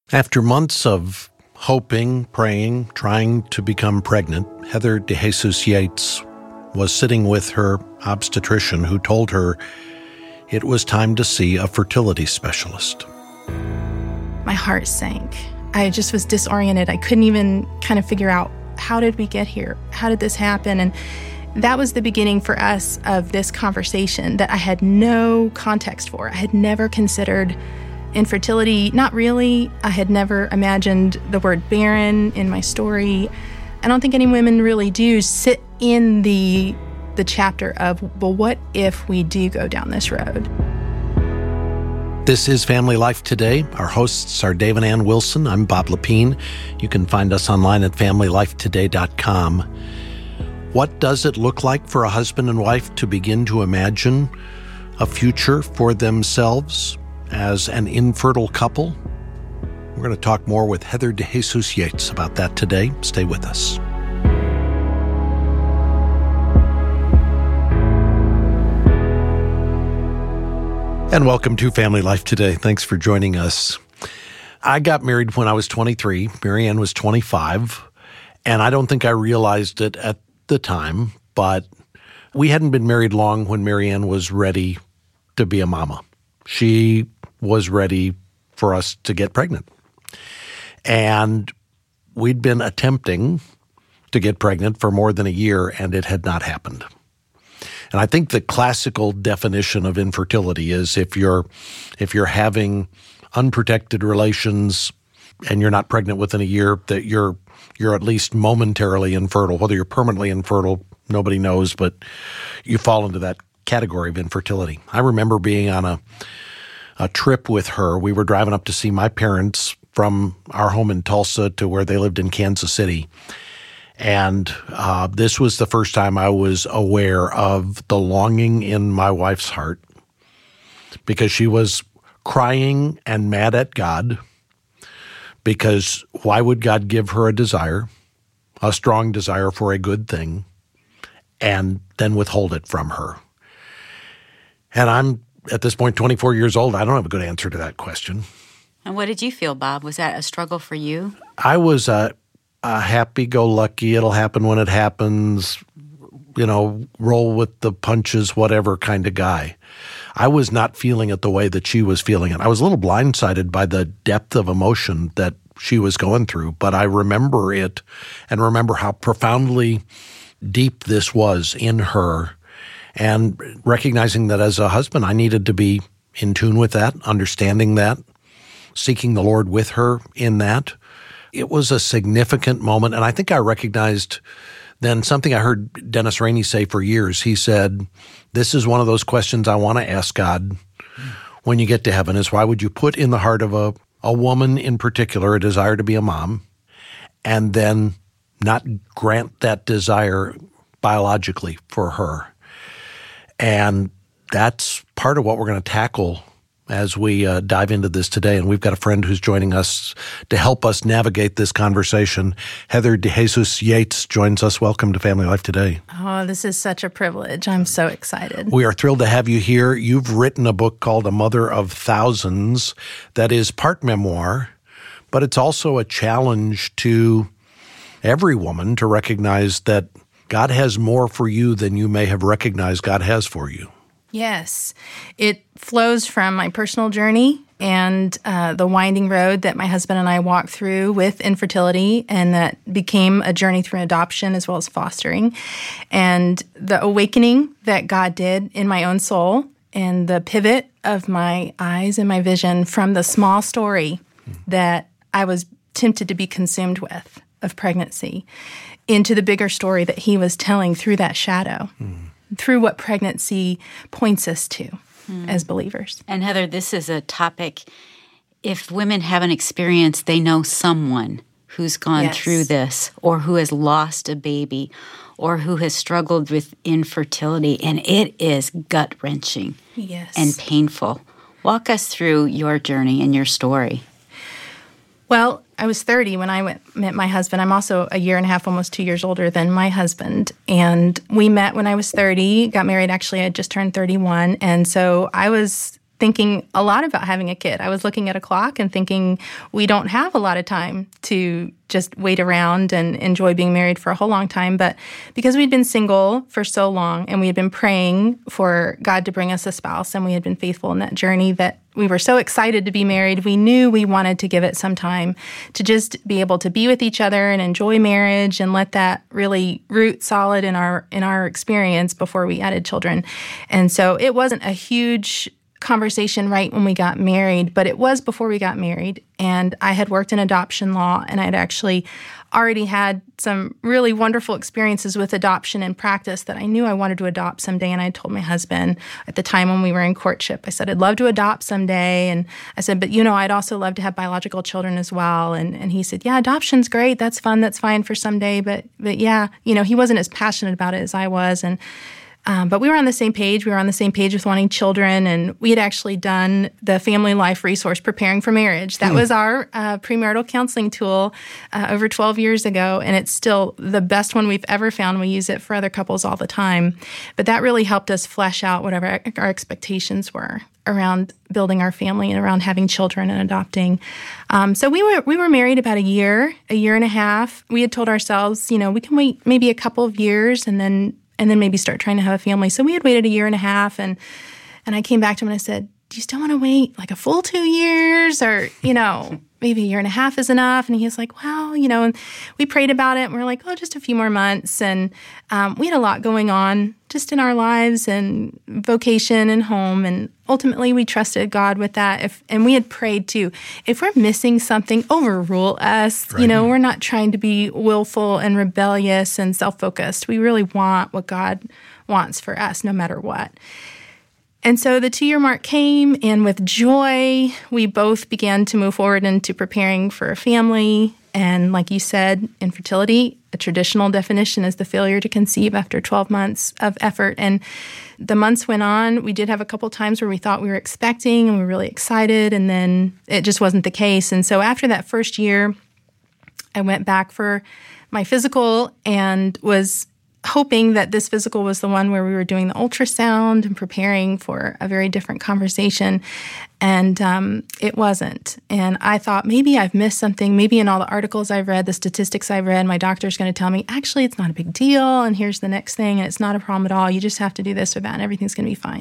After months of hoping, praying, trying to become pregnant, Heather DeJesus Yates was sitting with her obstetrician who told her it was time to see a fertility specialist. My heart sank. I just was disoriented. I couldn't even kind of figure out, how did we get here? How did this happen? And that was the beginning for us of this conversation that I had no context for. I had never considered infertility, not really. I had never imagined the word barren in my story. I don't think any women really do sit in the chapter of, well, what if we do go down this road? This is Family Life Today. Our hosts are Dave and Ann Wilson. I'm Bob Lepine. You can find us online at familylifetoday.com. What does it look like for a husband and wife to begin to imagine a future for themselves as an infertile couple? We're going to talk more with Heather DeJesus Yates about that today. Stay with us. And welcome to Family Life Today. Thanks for joining us. I got married when I was 23. Marianne was 25. And I don't think I realized it at the time, but we hadn't been married long when Marianne was ready to be a mama. She was ready for us to get pregnant. And we'd been attempting to get pregnant for more than a year, and it had not happened. And I think the classical definition of infertility is if you're having unprotected relations and you're not pregnant within a year, that you're at least momentarily infertile. Whether you're permanently infertile, nobody knows, but you fall into that category of infertility. I remember being on a trip with her. We were driving up to see my parents from our home in Tulsa to where they lived in Kansas City. And this was the first time I was aware of the longing in my wife's heart, because she was crying and mad at God, because why would God give her a strong desire for a good thing, and then withhold it from her? And I'm, at this point, 24 years old. I don't have a good answer to that question. And what did you feel, Bob? Was that a struggle for you? I was a happy-go-lucky, it'll happen when it happens, roll with the punches, whatever kind of guy. I was not feeling it the way that she was feeling it. I was a little blindsided by the depth of emotion that she was going through, but I remember it and remember how profoundly deep this was in her, and recognizing that as a husband, I needed to be in tune with that, understanding that, seeking the Lord with her in that. It was a significant moment, and I think I recognized then something I heard Dennis Rainey say for years. He said, this is one of those questions I want to ask God when you get to heaven, is why would you put in the heart of a woman in particular a desire to be a mom, and then not grant that desire biologically for her? And that's part of what we're going to tackle as we dive into this today. And we've got a friend who's joining us to help us navigate this conversation. Heather DeJesus Yates joins us. Welcome to Family Life Today. Oh, this is such a privilege. I'm so excited. We are thrilled to have you here. You've written a book called A Mother of Thousands that is part memoir, but it's also a challenge to every woman to recognize that God has more for you than you may have recognized God has for you. Yes. It flows from my personal journey and the winding road that my husband and I walked through with infertility, and that became a journey through adoption as well as fostering, and the awakening that God did in my own soul, and the pivot of my eyes and my vision from the small story that I was tempted to be consumed with of pregnancy into the bigger story that he was telling through that shadow. Through what pregnancy points us to as believers. And Heather, this is a topic, if women haven't experienced, they know someone who's gone through this, or who has lost a baby, or who has struggled with infertility, and it is gut-wrenching and painful. Walk us through your journey and your story. Well, I was 30 when I met my husband. I'm also a year and a half, almost 2 years older than my husband. And we met when I was 30, got married. Actually, I had just turned 31. And so I was thinking a lot about having a kid. I was looking at a clock and thinking we don't have a lot of time to just wait around and enjoy being married for a whole long time. But because we'd been single for so long and we had been praying for God to bring us a spouse and we had been faithful in that journey, that we were so excited to be married, we knew we wanted to give it some time to just be able to be with each other and enjoy marriage and let that really root solid in our experience before we added children. And so it wasn't a huge conversation right when we got married, but it was before we got married. And I had worked in adoption law, and I'd actually already had some really wonderful experiences with adoption in practice that I knew I wanted to adopt someday. And I told my husband at the time when we were in courtship, I said, I'd love to adopt someday. And I said, but I'd also love to have biological children as well. And he said, yeah, adoption's great. That's fun. That's fine for someday. But yeah, he wasn't as passionate about it as I was. But we were on the same page. We were on the same page with wanting children, and we had actually done the Family Life Resource Preparing for Marriage. That was our premarital counseling tool over 12 years ago, and it's still the best one we've ever found. We use it for other couples all the time. But that really helped us flesh out whatever our expectations were around building our family and around having children and adopting. So we were married about a year and a half. We had told ourselves, we can wait maybe a couple of years and then maybe start trying to have a family. So we had waited a year and a half, and I came back to him and I said, do you still want to wait like a full 2 years, or, maybe a year and a half is enough? And he was like, well, and we prayed about it, and we were like, just a few more months. And we had a lot going on just in our lives and vocation and home. And ultimately we trusted God with that. And we had prayed too, if we're missing something, overrule us. Right. We're not trying to be willful and rebellious and self-focused. We really want what God wants for us, no matter what. And so the 2-year mark came, and with joy, we both began to move forward into preparing for a family. And like you said, infertility, a traditional definition is the failure to conceive after 12 months of effort. And the months went on. We did have a couple times where we thought we were expecting and we were really excited, and then it just wasn't the case. And so after that first year, I went back for my physical and was hoping that this physical was the one where we were doing the ultrasound and preparing for a very different conversation. And it wasn't. And I thought, maybe I've missed something. Maybe in all the articles I've read, the statistics I've read, my doctor's going to tell me, actually, it's not a big deal, and here's the next thing, and it's not a problem at all. You just have to do this or that, and everything's going to be fine.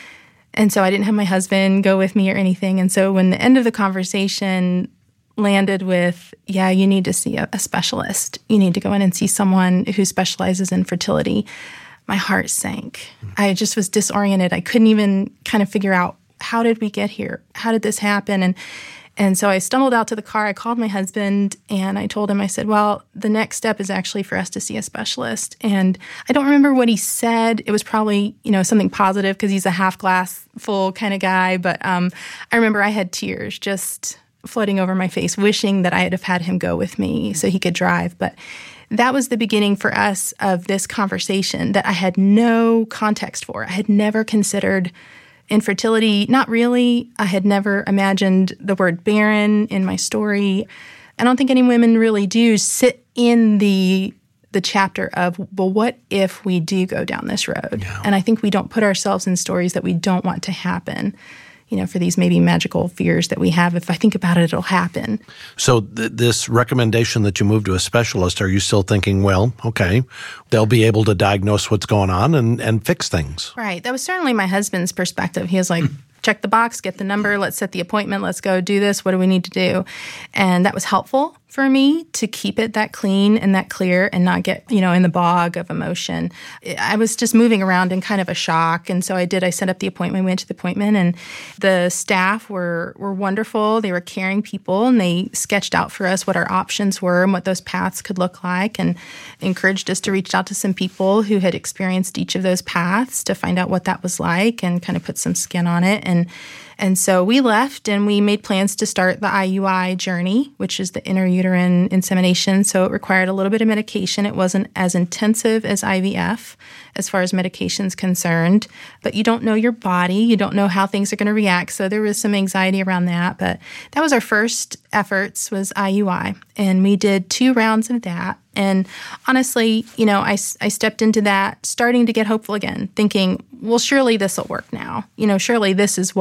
And so I didn't have my husband go with me or anything. And so when the end of the conversation landed with, yeah, you need to see a specialist. You need to go in and see someone who specializes in fertility. My heart sank. I just was disoriented. I couldn't even kind of figure out, how did we get here? How did this happen? And so I stumbled out to the car. I called my husband, and I told him, I said, well, the next step is actually for us to see a specialist. And I don't remember what he said. It was probably, something positive, because he's a half glass full kind of guy. But I remember I had tears just flooding over my face, wishing that I had have had him go with me so he could drive. But that was the beginning for us of this conversation that I had no context for. I had never considered infertility, not really. I had never imagined the word barren in my story. I don't think any women really do sit in the chapter of, well, what if we do go down this road? Yeah. And I think we don't put ourselves in stories that we don't want to happen. For these maybe magical fears that we have. If I think about it, it'll happen. So this recommendation that you move to a specialist, are you still thinking, well, okay, they'll be able to diagnose what's going on and fix things? Right. That was certainly my husband's perspective. He was like, check the box, get the number, let's set the appointment, let's go do this. What do we need to do? And that was helpful for me to keep it that clean and that clear and not get, in the bog of emotion. I was just moving around in kind of a shock. And so I set up the appointment, went to the appointment, and the staff were wonderful. They were caring people, and they sketched out for us what our options were and what those paths could look like, and encouraged us to reach out to some people who had experienced each of those paths to find out what that was like and kind of put some skin on it. And so we left, and we made plans to start the IUI journey, which is the intrauterine insemination. So it required a little bit of medication. It wasn't as intensive as IVF as far as medication's concerned, but you don't know your body. You don't know how things are going to react. So there was some anxiety around that. But that was our first efforts, was IUI. And we did 2 rounds of that. And honestly, I stepped into that starting to get hopeful again, thinking, well, surely this will work now. Surely this is what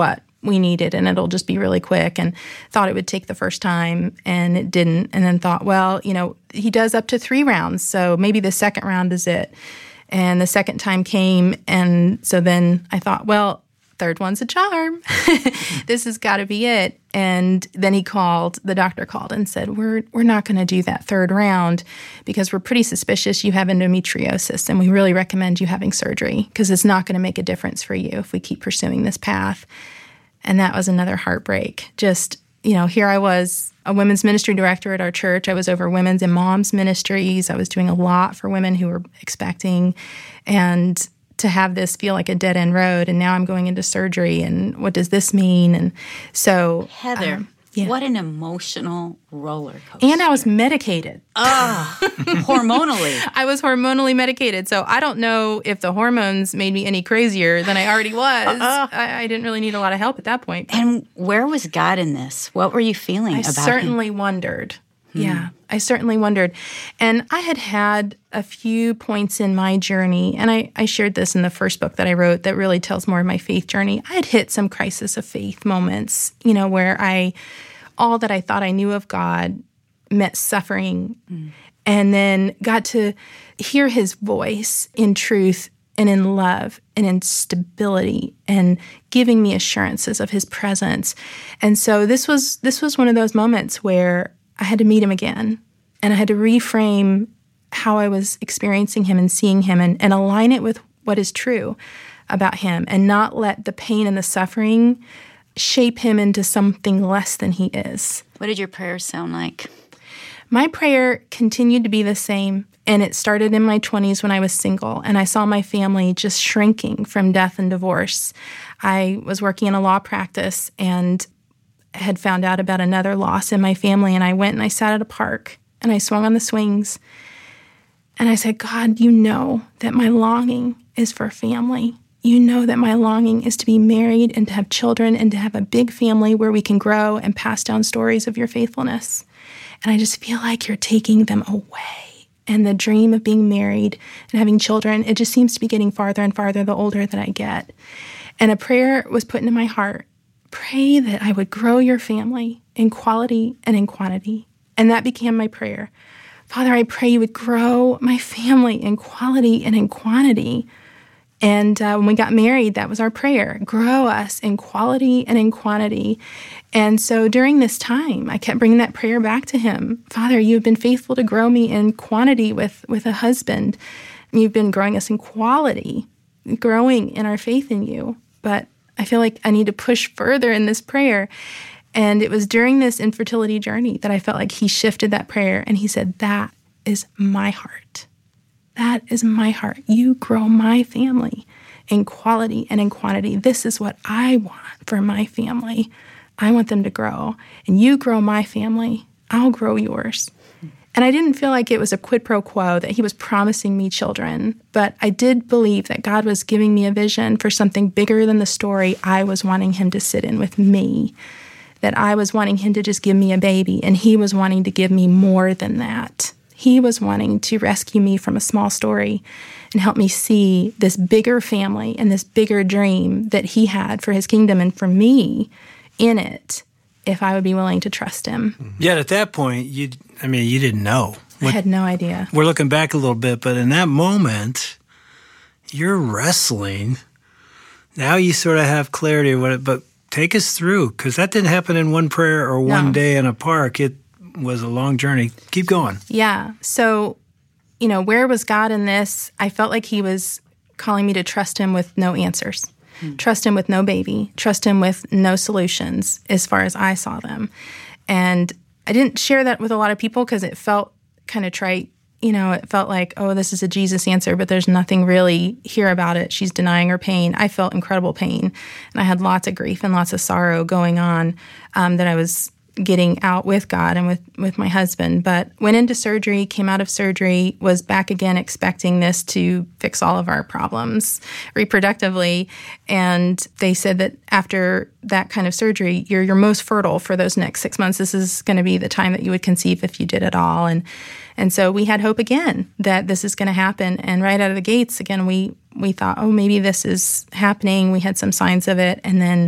we needed, and it'll just be really quick, and thought it would take the first time, and it didn't, and then thought, well, he does up to 3 rounds, so maybe the second round is it. And the second time came, and so then I thought, well, third one's a charm. This has got to be it. And then the doctor called and said, we're not going to do that third round because we're pretty suspicious you have endometriosis, and we really recommend you having surgery because it's not going to make a difference for you if we keep pursuing this path. And that was another heartbreak. Just, here I was, a women's ministry director at our church. I was over women's and moms ministries. I was doing a lot for women who were expecting, and to have this feel like a dead-end road, and now I'm going into surgery, and what does this mean? And so, Heather, what an emotional roller coaster. And I was medicated. Hormonally. I was hormonally medicated, so I don't know if the hormones made me any crazier than I already was. I didn't really need a lot of help at that point. And where was God in this? What were you feeling about him? I certainly wondered. Yeah, I certainly wondered. And I had a few points in my journey, and I shared this in the first book that I wrote that really tells more of my faith journey. I had hit some crisis of faith moments, where all that I thought I knew of God met suffering, and then got to hear his voice in truth and in love and in stability and giving me assurances of his presence. And so this was one of those moments where I had to meet him again, and I had to reframe how I was experiencing him and seeing him, and align it with what is true about him, and not let the pain and the suffering shape him into something less than he is. What did your prayers sound like? My prayer continued to be the same, and it started in my 20s when I was single, and I saw my family just shrinking from death and divorce. I was working in a law practice and had found out about another loss in my family, and I went and I sat at a park and I swung on the swings, and I said, God, you know that my longing is for family. You know that my longing is to be married and to have children and to have a big family where we can grow and pass down stories of your faithfulness. And I just feel like you're taking them away. And the dream of being married and having children, it just seems to be getting farther and farther the older that I get. And a prayer was put into my heart. Pray that I would grow your family in quality and in quantity. And that became my prayer. Father, I pray you would grow my family in quality and in quantity. And when we got married, that was our prayer. Grow us in quality and in quantity. And so during this time, I kept bringing that prayer back to him. Father, you have been faithful to grow me in quantity with a husband. And you've been growing us in quality, growing in our faith in you. But I feel like I need to push further in this prayer. And it was during this infertility journey that I felt like he shifted that prayer, and he said, that is my heart. That is my heart. You grow my family in quality and in quantity. This is what I want for my family. I want them to grow. And you grow my family, I'll grow yours. And I didn't feel like it was a quid pro quo, that he was promising me children, but I did believe that God was giving me a vision for something bigger than the story I was wanting him to sit in with me, that I was wanting him to just give me a baby, and he was wanting to give me more than that. He was wanting to rescue me from a small story and help me see this bigger family and this bigger dream that he had for his kingdom and for me in it, if I would be willing to trust him. Yet at that point, you didn't know. I had no idea. We're looking back a little bit, but in that moment, you're wrestling. Now you sort of have clarity of what but take us through, because that didn't happen in one prayer or one day in a park. It was a long journey. Keep going. Yeah. So, where was God in this? I felt like he was calling me to trust him with no answers. Trust him with no baby. Trust him with no solutions as far as I saw them. And I didn't share that with a lot of people because it felt kind of trite. It felt like, oh, this is a Jesus answer, but there's nothing really here about it. She's denying her pain. I felt incredible pain. And I had lots of grief and lots of sorrow going on that I was getting out with God and with my husband. But went into surgery, came out of surgery, was back again expecting this to fix all of our problems reproductively. And they said that after that kind of surgery, you're most fertile for those next 6 months. This is going to be the time that you would conceive if you did it all. And so we had hope again that this is going to happen. And right out of the gates, again, we thought, oh, maybe this is happening. We had some signs of it. And then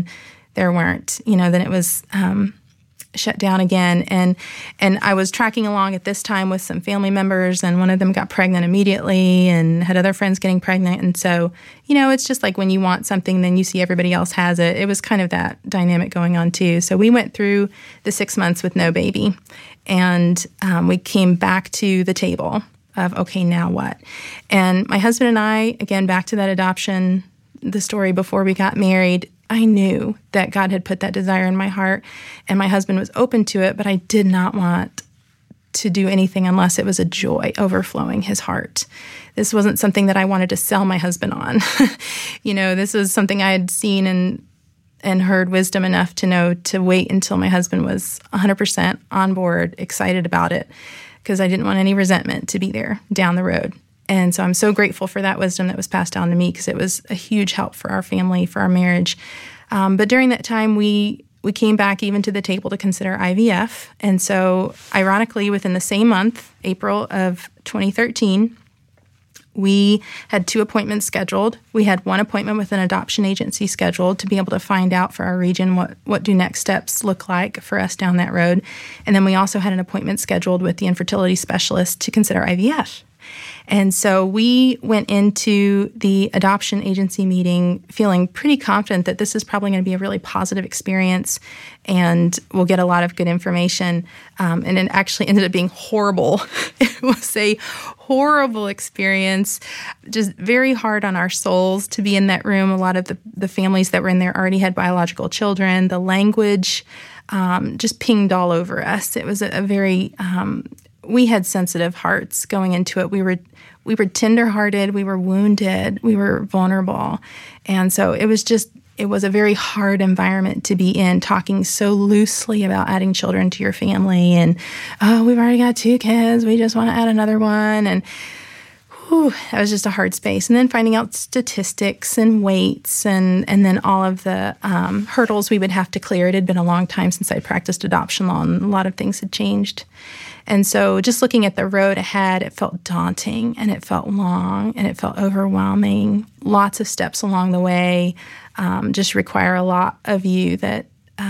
there weren't. Then it was shut down again. And I was tracking along at this time with some family members, and one of them got pregnant immediately and had other friends getting pregnant. And so, it's just like when you want something, then you see everybody else has it. It was kind of that dynamic going on too. So we went through the 6 months with no baby, and we came back to the table of, okay, now what? And my husband and I, again, back to that adoption, the story before we got married, I knew that God had put that desire in my heart, and my husband was open to it, but I did not want to do anything unless it was a joy overflowing his heart. This wasn't something that I wanted to sell my husband on. This was something I had seen and heard wisdom enough to know to wait until my husband was 100% on board, excited about it, because I didn't want any resentment to be there down the road. And so I'm so grateful for that wisdom that was passed down to me, because it was a huge help for our family, for our marriage. But during that time, we came back even to the table to consider IVF. And so ironically, within the same month, April of 2013, we had 2 appointments scheduled. We had 1 appointment with an adoption agency scheduled to be able to find out for our region what do next steps look like for us down that road. And then we also had an appointment scheduled with the infertility specialist to consider IVF. And so we went into the adoption agency meeting feeling pretty confident that this is probably going to be a really positive experience and we'll get a lot of good information. And it actually ended up being horrible. It was a horrible experience, just very hard on our souls to be in that room. A lot of the families that were in there already had biological children. The language just pinged all over us. It was a very... we had sensitive hearts going into it. We were tenderhearted. We were wounded. We were vulnerable. And so it was a very hard environment to be in, talking so loosely about adding children to your family. And, we've already got 2 kids. We just want to add another one. And that was just a hard space. And then finding out statistics and weights and then all of the hurdles we would have to clear. It had been a long time since I practiced adoption law, and a lot of things had changed. And so just looking at the road ahead, it felt daunting, and it felt long, and it felt overwhelming. Lots of steps along the way just require a lot of you that,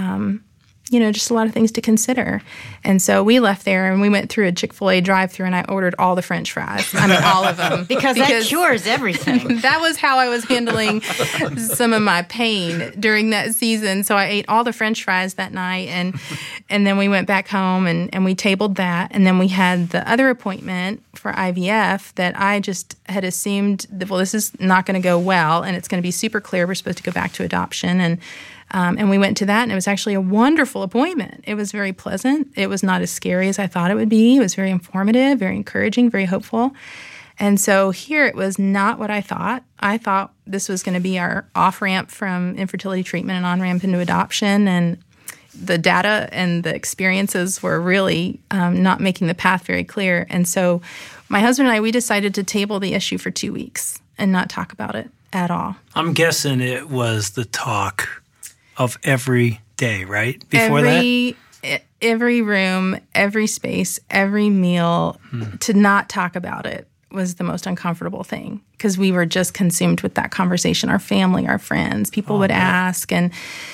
just a lot of things to consider. And so we left there, and we went through a Chick-fil-A drive-thru, and I ordered all the French fries. I mean, all of them. because that cures everything. That was how I was handling some of my pain during that season. So I ate all the French fries that night, and then we went back home, and we tabled that. And then we had the other appointment for IVF that I just had assumed that, well, this is not going to go well, and it's going to be super clear. We're supposed to go back to adoption. And we went to that, and it was actually a wonderful appointment. It was very pleasant. It was not as scary as I thought it would be. It was very informative, very encouraging, very hopeful. And so here it was not what I thought. I thought this was going to be our off-ramp from infertility treatment and on-ramp into adoption. And the data and the experiences were really not making the path very clear. And so my husband and I, we decided to table the issue for 2 weeks and not talk about it at all. I'm guessing it was the talk of every day, right? Before that? Every room, every space, every meal, to not talk about it was the most uncomfortable thing, because we were just consumed with that conversation. Our family, our friends, people would ask. And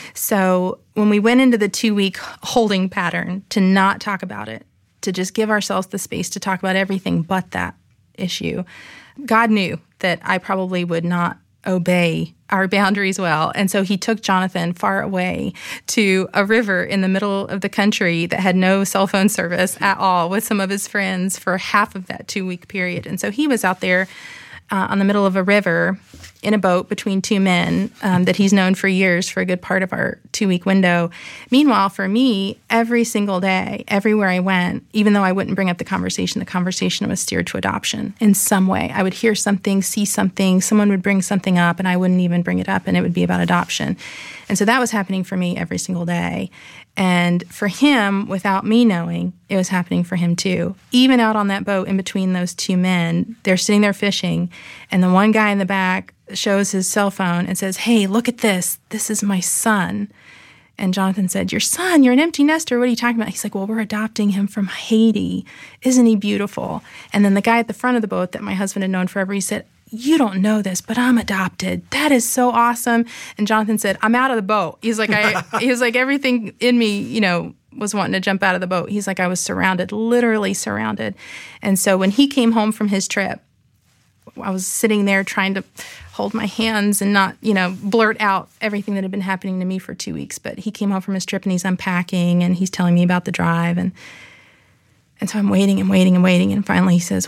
so when we went into the 2-week holding pattern to not talk about it, to just give ourselves the space to talk about everything but that issue, God knew that I probably would not obey our boundaries well. And so he took Jonathan far away to a river in the middle of the country that had no cell phone service at all with some of his friends for half of that 2-week period. And so he was out there on the middle of a river in a boat between 2 men that he's known for years for a good part of our 2-week window. Meanwhile, for me, every single day, everywhere I went, even though I wouldn't bring up the conversation was steered to adoption in some way. I would hear something, see something, someone would bring something up, and I wouldn't even bring it up, and it would be about adoption. And so that was happening for me every single day. And for him, without me knowing, it was happening for him too. Even out on that boat in between those 2 men, they're sitting there fishing, and the one guy in the back shows his cell phone and says, "Hey, look at this. This is my son." And Jonathan said, "Your son? You're an empty nester. What are you talking about?" He's like, "Well, we're adopting him from Haiti. Isn't he beautiful?" And then the guy at the front of the boat that my husband had known forever, he said, you don't know this, but I'm adopted. That is so awesome. And Jonathan said, I'm out of the boat. He's like, everything in me, was wanting to jump out of the boat. He's like, I was surrounded, literally surrounded. And so when he came home from his trip, I was sitting there trying to hold my hands and not, blurt out everything that had been happening to me for 2 weeks. But he came home from his trip and he's unpacking and he's telling me about the drive. And so I'm waiting and waiting and waiting. And finally he says,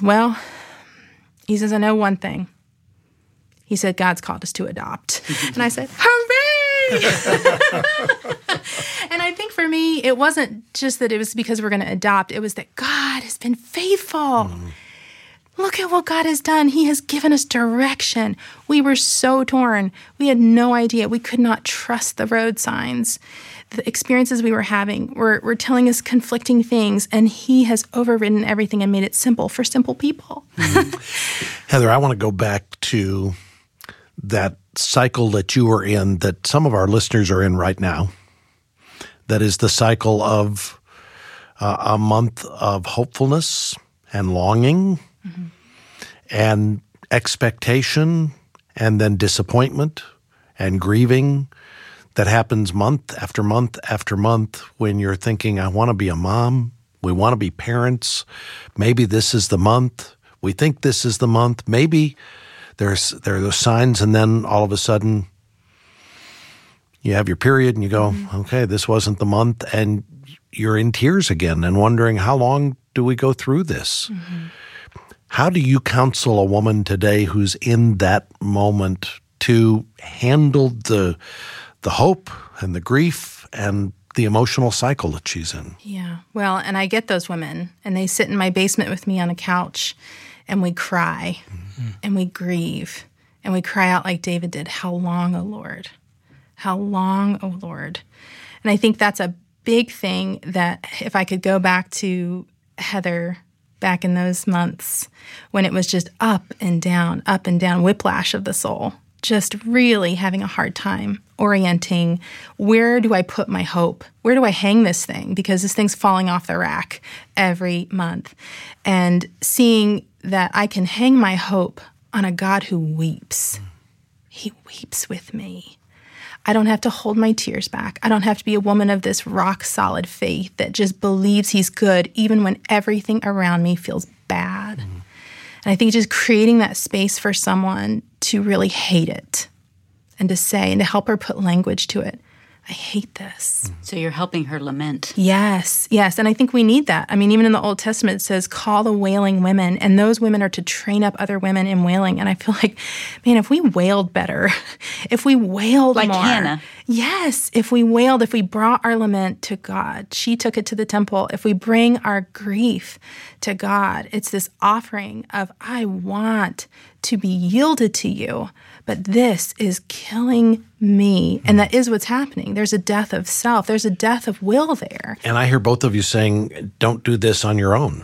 I know one thing. He said, God's called us to adopt. And I said, hooray! And I think for me, it wasn't just that it was because we're going to adopt. It was that God has been faithful. Look at what God has done. He has given us direction. We were so torn. We had no idea. We could not trust the road signs. The experiences we were having were telling us conflicting things, and He has overridden everything and made it simple for simple people. Heather, I want to go back to that cycle that you were in, that some of our listeners are in right now. That is the cycle of a month of hopefulness and longing and expectation and then disappointment and grieving that happens month after month after month when you're thinking, I want to be a mom. We want to be parents. Maybe this is the month. We think this is the month. Maybe there are those signs, and then all of a sudden you have your period and you go, okay, this wasn't the month, and you're in tears again and wondering, how long do we go through this? How do you counsel a woman today who's in that moment to handle the hope and the grief and the emotional cycle that she's in? Yeah. Well, and I get those women, and they sit in my basement with me on a couch, and we cry, and we grieve, and we cry out like David did, how long, O Lord? How long, O Lord? And I think that's a big thing that if I could go back to Heather back in those months when it was just up and down, whiplash of the soul, just really having a hard time orienting, where do I put my hope? Where do I hang this thing? Because this thing's falling off the rack every month. And seeing that I can hang my hope on a God who weeps. He weeps with me. I don't have to hold my tears back. I don't have to be a woman of this rock-solid faith that just believes He's good even when everything around me feels bad. And I think just creating that space for someone to really hate it and to say and to help her put language to it. I hate this. So you're helping her lament. Yes. And I think we need that. I mean, even in the Old Testament, it says, call the wailing women. And those women are to train up other women in wailing. And I feel like, man, if we wailed better, if we wailed like more. Hannah. Yes. If we wailed, if we brought our lament to God, she took it to the temple. If we bring our grief to God, it's this offering of, I want to be yielded to you, but this is killing me. And that is what's happening. There's a death of self. There's a death of will there. And I hear both of you saying, don't do this on your own.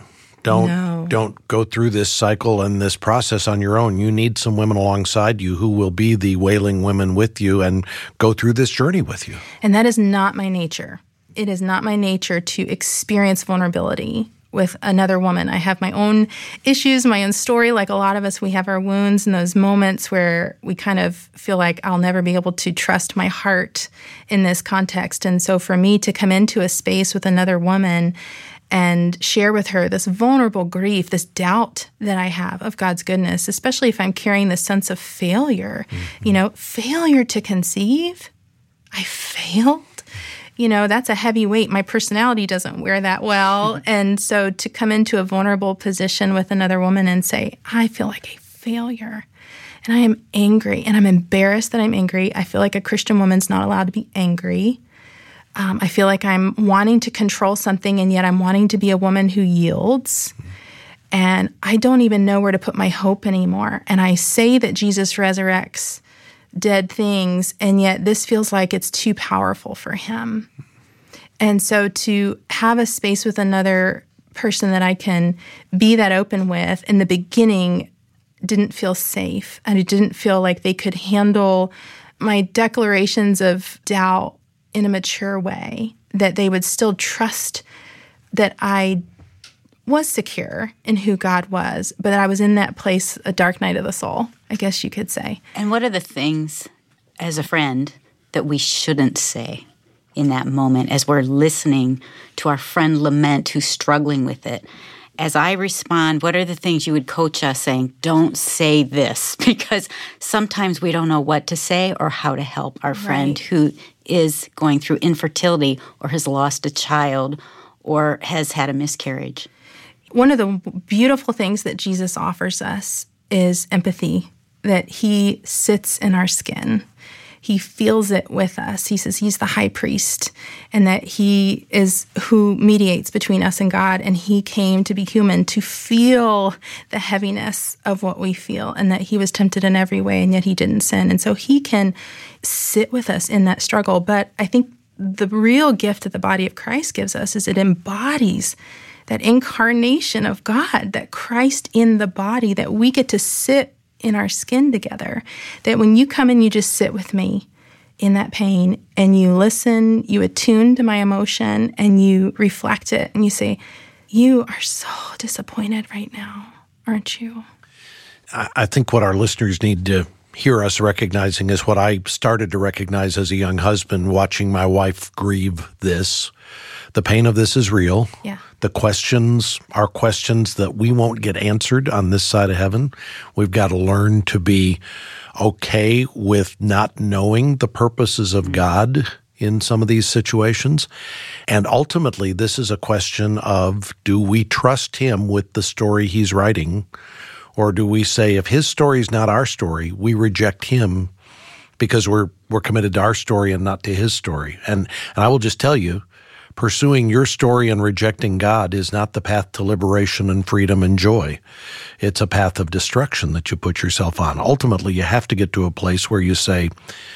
Don't go through this cycle and this process on your own. You need some women alongside you who will be the wailing women with you and go through this journey with you. And that is not my nature. It is not my nature to experience vulnerability with another woman. I have my own issues, my own story. Like a lot of us, we have our wounds and those moments where we kind of feel like I'll never be able to trust my heart in this context. And so for me to come into a space with another woman and share with her this vulnerable grief, this doubt that I have of God's goodness, especially if I'm carrying this sense of failure, failure to conceive. I failed. That's a heavy weight. My personality doesn't wear that well. And so to come into a vulnerable position with another woman and say, I feel like a failure and I am angry and I'm embarrassed that I'm angry. I feel like a Christian woman's not allowed to be angry. I feel like I'm wanting to control something and yet I'm wanting to be a woman who yields. And I don't even know where to put my hope anymore. And I say that Jesus resurrects dead things, and yet this feels like it's too powerful for Him. And so to have a space with another person that I can be that open with in the beginning didn't feel safe, and it didn't feel like they could handle my declarations of doubt in a mature way, that they would still trust that I was secure in who God was, but I was in that place, a dark night of the soul, I guess you could say. And what are the things, as a friend, that we shouldn't say in that moment as we're listening to our friend lament who's struggling with it? As I respond, what are the things you would coach us saying, don't say this? Because sometimes we don't know what to say or how to help our friend who is going through infertility or has lost a child or has had a miscarriage. One of the beautiful things that Jesus offers us is empathy, that he sits in our skin. He feels it with us. He says he's the high priest and that he is who mediates between us and God. And he came to be human to feel the heaviness of what we feel and that he was tempted in every way and yet he didn't sin. And so he can sit with us in that struggle. But I think the real gift that the body of Christ gives us is it embodies that incarnation of God, that Christ in the body, that we get to sit in our skin together, that when you come and you just sit with me in that pain and you listen, you attune to my emotion and you reflect it and you say, you are so disappointed right now, aren't you? I think what our listeners need to hear us recognizing is what I started to recognize as a young husband watching my wife grieve this. The pain of this is real. Yeah. The questions are questions that we won't get answered on this side of heaven. We've got to learn to be okay with not knowing the purposes of God in some of these situations. And ultimately, this is a question of, do we trust him with the story he's writing? Or do we say, if his story is not our story, we reject him because we're committed to our story and not to his story? And I will just tell you, pursuing your story and rejecting God is not the path to liberation and freedom and joy. It's a path of destruction that you put yourself on. Ultimately, you have to get to a place where you say,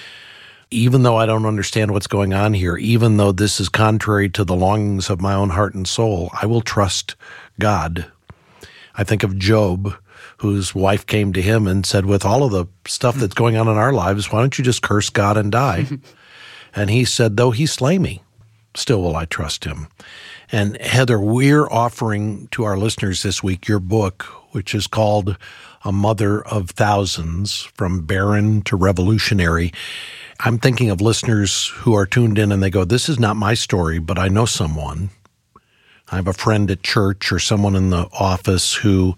even though I don't understand what's going on here, even though this is contrary to the longings of my own heart and soul, I will trust God. I think of Job, whose wife came to him and said, with all of the stuff that's going on in our lives, why don't you just curse God and die? And he said, though he slay me, still will I trust him. And Heather, we're offering to our listeners this week your book, which is called A Mother of Thousands, From Barren to Revolutionary. I'm thinking of listeners who are tuned in and they go, this is not my story, but I know someone. I have a friend at church or someone in the office who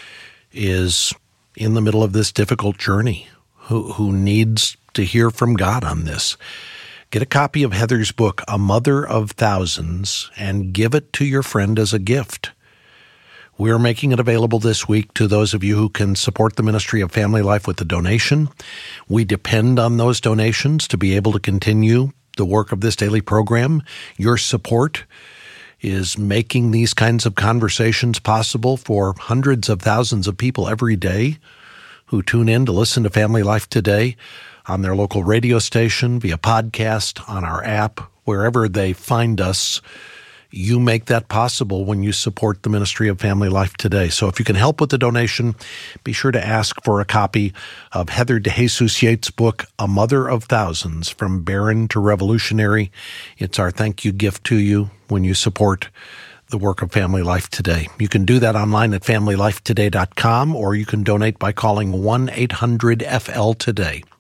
is in the middle of this difficult journey, who needs to hear from God on this. Get a copy of Heather's book, A Mother of Thousands, and give it to your friend as a gift. We're making it available this week to those of you who can support the ministry of Family Life with a donation. We depend on those donations to be able to continue the work of this daily program. Your support is making these kinds of conversations possible for hundreds of thousands of people every day who tune in to listen to Family Life Today on their local radio station, via podcast, on our app, wherever they find us. You make that possible when you support the ministry of Family Life Today. So if you can help with the donation, be sure to ask for a copy of Heather DeJesus Yates' book, A Mother of Thousands, From Barren to Revolutionary. It's our thank you gift to you when you support the work of Family Life Today. You can do that online at familylifetoday.com, or you can donate by calling 1-800-FL-TODAY,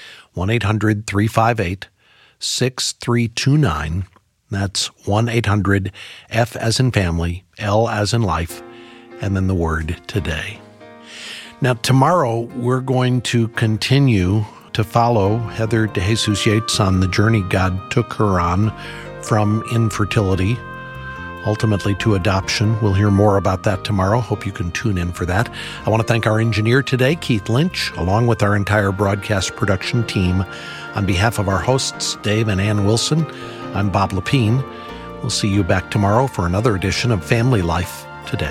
1-800-358-6329. That's 1-800-F as in family, L as in life, and then the word today. Now, tomorrow, we're going to continue to follow Heather DeJesus Yates on the journey God took her on from infertility, ultimately to adoption. We'll hear more about that tomorrow. Hope you can tune in for that. I want to thank our engineer today, Keith Lynch, along with our entire broadcast production team. On behalf of our hosts, Dave and Ann Wilson, I'm Bob Lepine. We'll see you back tomorrow for another edition of Family Life Today.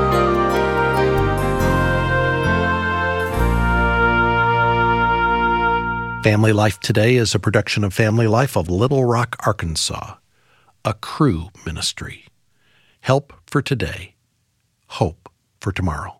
Family Life Today is a production of Family Life of Little Rock, Arkansas, a Cru ministry. Help for today, hope for tomorrow.